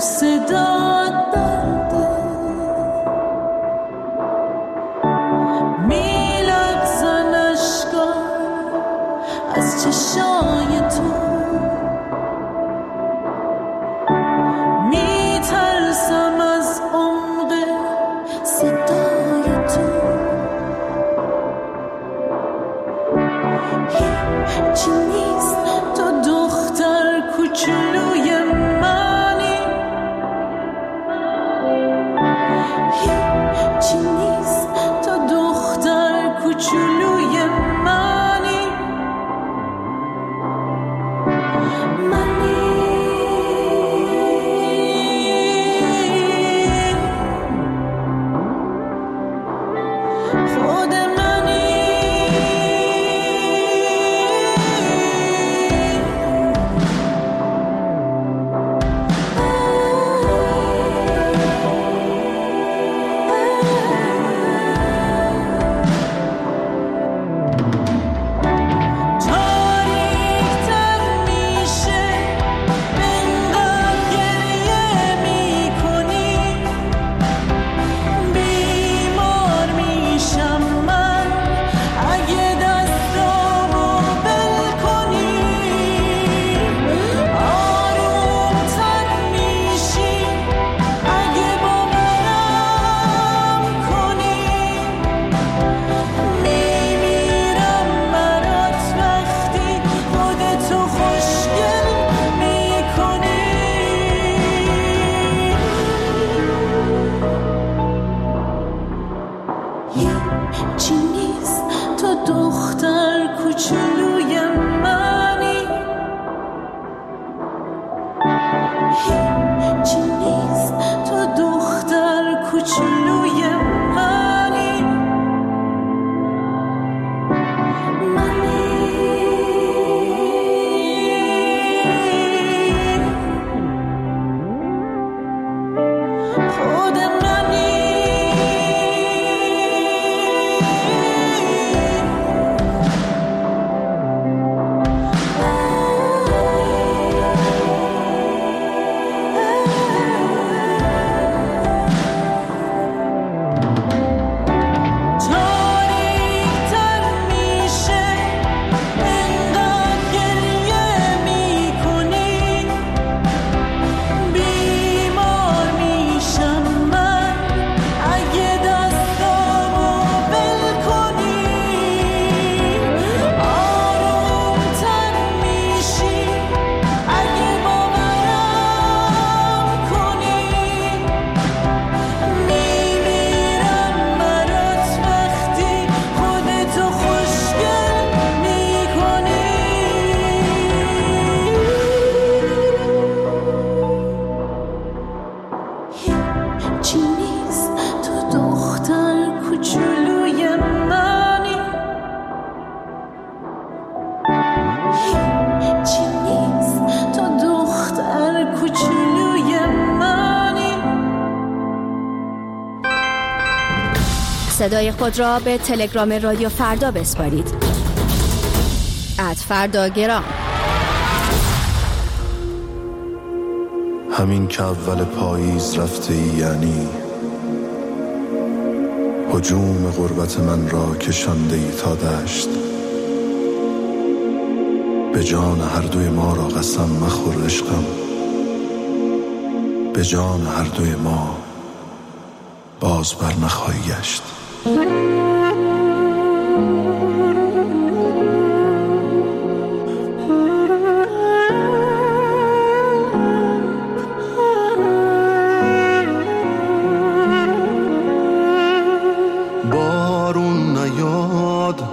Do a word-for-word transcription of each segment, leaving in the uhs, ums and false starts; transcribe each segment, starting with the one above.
صدا درده میلاد زن اشکا از چشای تو میترسم از عمق صدای تو هیچی نیست تو دختر کوچولوی منی هیچی نیست تو دختر کوچولوی منی منی خود صدای خود را به تلگرام رادیو فردا بسپارید. ات فرداگرام. همین که اول پاییز رفته ای، یعنی هجوم غربت من را کشانده ای تا دشت. به جان هر دوی ما را قسم مخور عشقم، به جان هر دوی ما باز بر نخواهی گشت. بارون نیاد،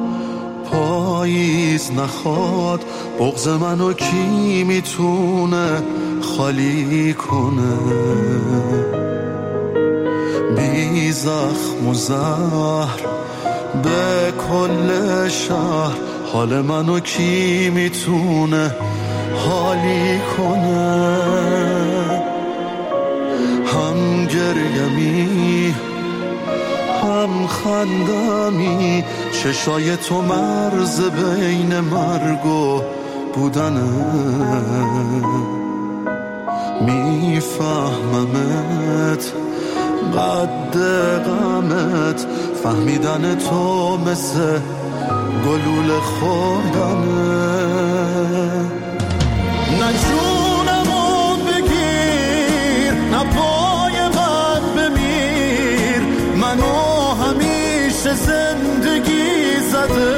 پاییز نخواد، بغض منو کی میتونه خالی کنه؟ بی زخم و زهر به کل شهر، حال منو کی میتونه حالی کنه؟ هم گریمی هم خندمی، چشای تو مرز بین مرگ و بودنه. میفهممت، قد غمت فهمیدن تو مثل گلوله خوردنه. نه جونمو بگیر، نه پای من بمیر، منو همیشه زندگی زده.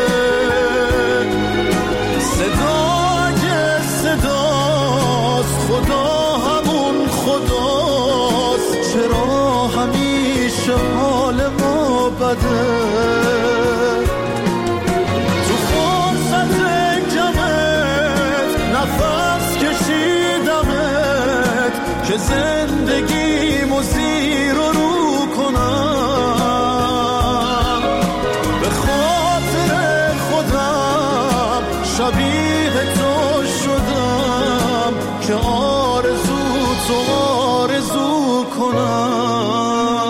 صدای صداست، خدا همون خداست، چرا همیشه حال ما بده؟ تو فرصت کمت نفس کشیدمت که زندگیمو زیر و رو کنم. به خاطر خودم شبیه تو شدم که آرزو تو آرزو کنم.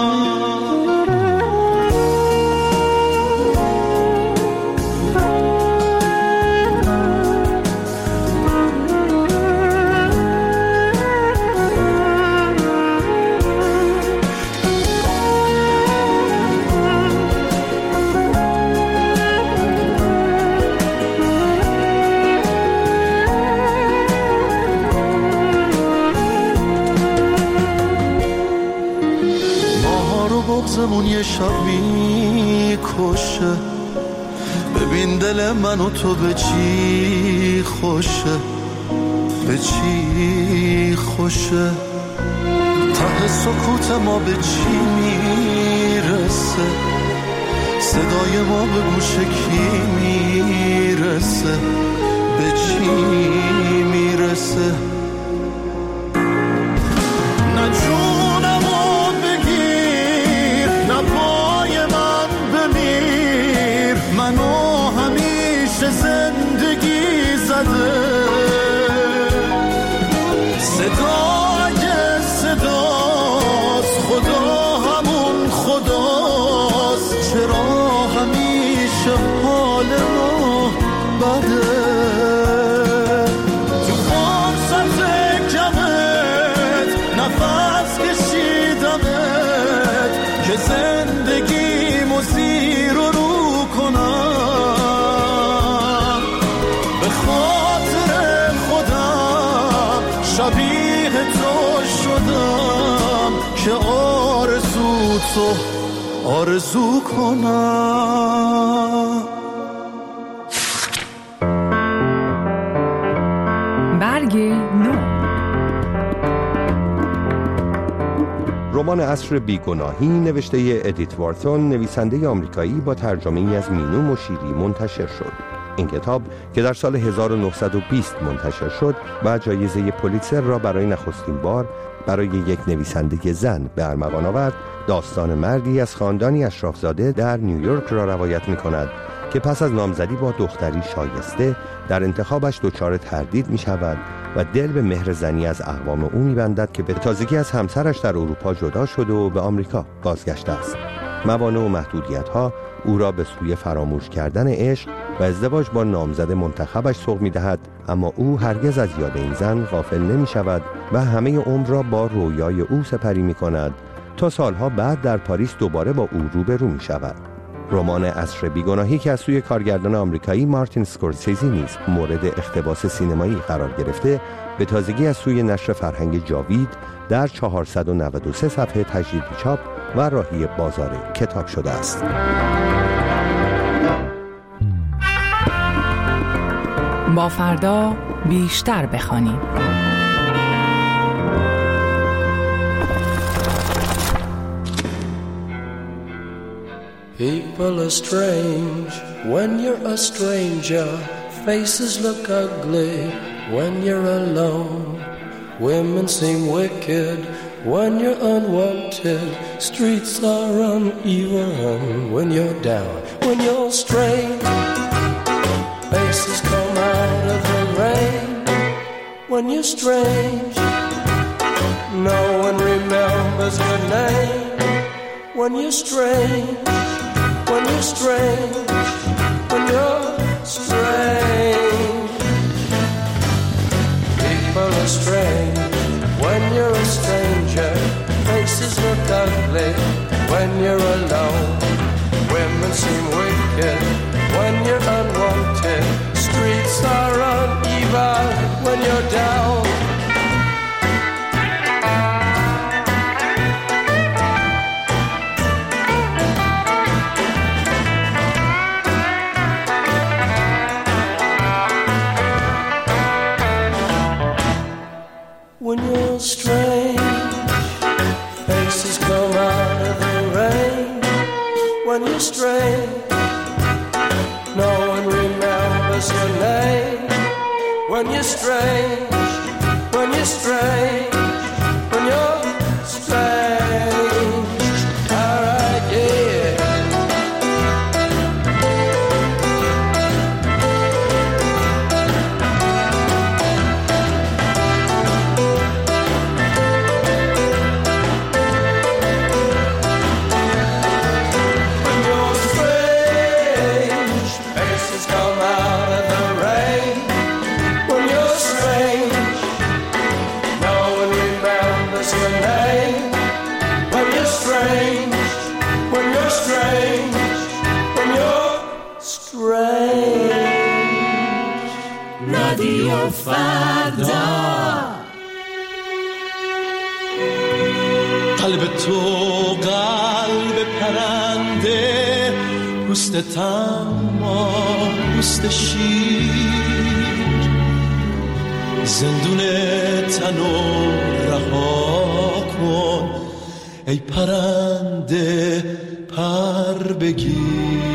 بغضمون یه شب میکشه، ببین دل من و تو به چی خوشه، به چی خوشه. ته سکوت ما به چی میرسه، صدای ما به گوش کی میرسه، به چی میرسه. نه جونمو بگیر، نه پای من بمیر، منو همیشه زندگی زده. صدای صداست، خدا همون خداست، چرا همیشه حال ما بده؟ تو فرصت کمت نفس کشیدمت که زندگیمو زیر و رو کنم. به خاطر خودم شبیه تو شدم که آرزو تو آرزو کنم. برگ نو. رمان عصر بیگناهی نوشته ادیت وارتون، نویسنده آمریکایی، با ترجمه‌ای از مینو مشیری منتشر شد. این کتاب که در سال هزار و نهصد و بیست منتشر شد و جایزه پولیتزر را برای نخستین بار برای یک نویسنده زن به ارمغان آورد، داستان مردی از خاندانی اشرافزاده در نیویورک را روایت می‌کند که پس از نامزدی با دختری شایسته در انتخابش دچار تردید می‌شود و دل به مهر زنی از اقوام او می‌بندد که به تازگی از همسرش در اروپا جدا شده و به آمریکا بازگشته است. موانع و محدودیت‌ها او را به سوی فراموش کردن عشق و ازدواج با نامزد منتخبش سوق می‌دهد، اما او هرگز از یاد این زن غافل نمی‌شود و همه عمر را با رویای او سپری می‌کند تا سالها بعد در پاریس دوباره با او روبرو می‌شود. رمان عصر بیگناهی که از سوی کارگردان آمریکایی مارتین اسکورسیزی نیز مورد اقتباس سینمایی قرار گرفته، به تازگی از سوی نشر فرهنگ جاوید در چهارصد و نود و سه صفحه تجدید چاپ و راهی بازار کتاب شده است. با فردا بیشتر بخوانیم. People are strange when you're a stranger. Faces look ugly when you're alone. Women seem wicked when you're unwanted. Streets are uneven when you're down. When you're strange, faces come out of the rain. When you're strange, no one remembers your name. When you're strange, when you're strange, when you're strange, people are strange. when you're strange, when you're strange, when you're strange. All right, yeah. When you're strange, faces come out of the rain. When you're strange, no one remembers your name. When you're strange, when you're strange, when you're strange. رادیو فردا. قلب تو قلب پرنده، پوست تما پوست شیر، زندون تنو رها کن ای پرنده پر بگیر.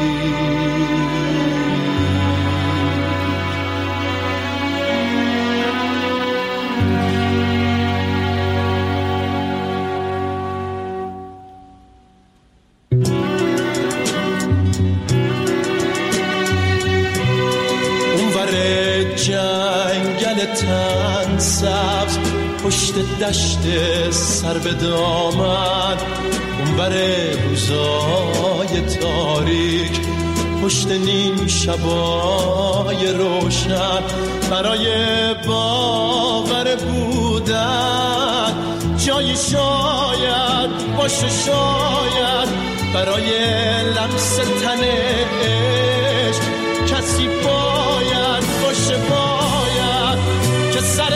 جنگل تن سبز پشت دشت سر به دامن، اونور روزای تاریک پشت نیم شبای روشن، برای باور بودن جایی شاید باشه، شاید برای لمس تن عشق کسی باید باشه، باید که سر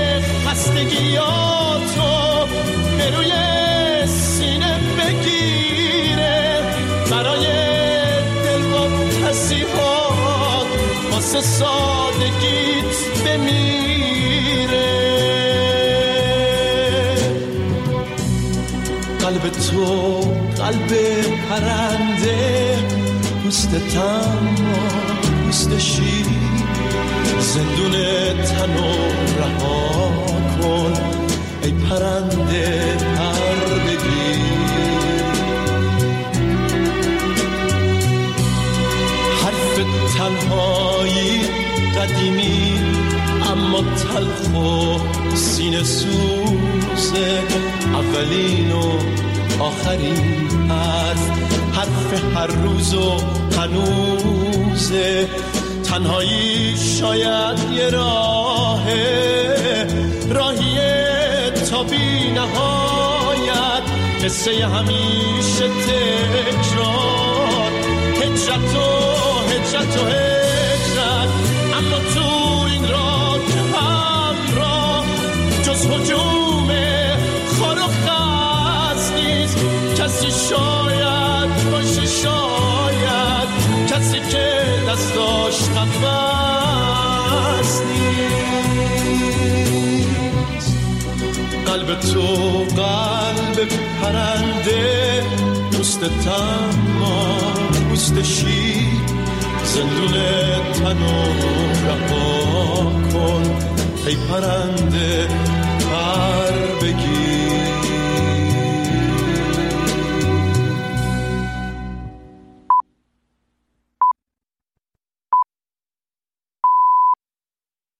خستگیاتو به روی سینه بگیره، برای دل با تصیحات واسه سادگیت بمیره. قلب تو قلب پرنده، پوست تما پوست شیر، زندون تنو رها کن ای پرنده پر بگیر. حرف تنهایی قدیمی اما تلخ و سینه سوزه، اولین و آخرین حرف، حرف هر روز و هنوزه. تنهایی شاید یه راهه، راهیه تا بی نهایت، قصه همیشه تکرار، هجرت و هجرت و هجرت. اما تو این راه همراه جز هجوم خار و خز نیست، کسی شاید باشه، شاید کسی که دستاش قفص نیست. قلب تو قلب پرنده، پوست تما پوست شیر، زندون تنو رها کن ای پرنده پر